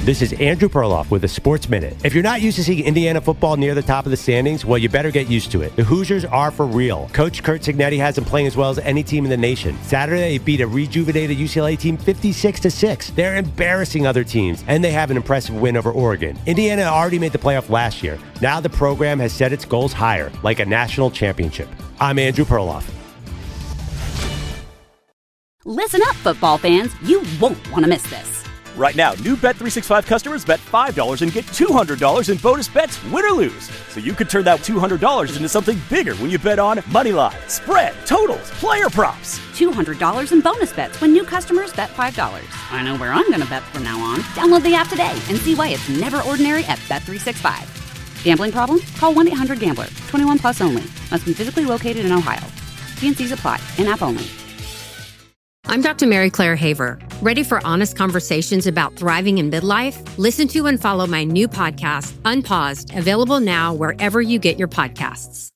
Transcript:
This is Andrew Perloff with a Sports Minute. If you're not used to seeing Indiana football near the top of the standings, well, you better get used to it. The Hoosiers are for real. Coach Curt Cignetti has them playing as well as any team in the nation. Saturday, they beat a rejuvenated UCLA team 56-6. They're embarrassing other teams, and they have an impressive win over Oregon. Indiana already made the playoff last year. Now the program has set its goals higher, like a national championship. I'm Andrew Perloff. Listen up, football fans. You won't want to miss this. Right now, new Bet365 customers bet $5 and get $200 in bonus bets, win or lose. So you could turn that $200 into something bigger when you bet on money line, spread, totals, player props. $200 in bonus bets when new customers bet $5. I know where I'm going to bet from now on. Download the app today and see why it's never ordinary at Bet365. Gambling problem? Call 1-800-GAMBLER. 21 plus only. Must be physically located in Ohio. T&Cs apply. In-app only. I'm Dr. Mary Claire Haver. Ready for honest conversations about thriving in midlife? Listen to and follow my new podcast, Unpaused, available now wherever you get your podcasts.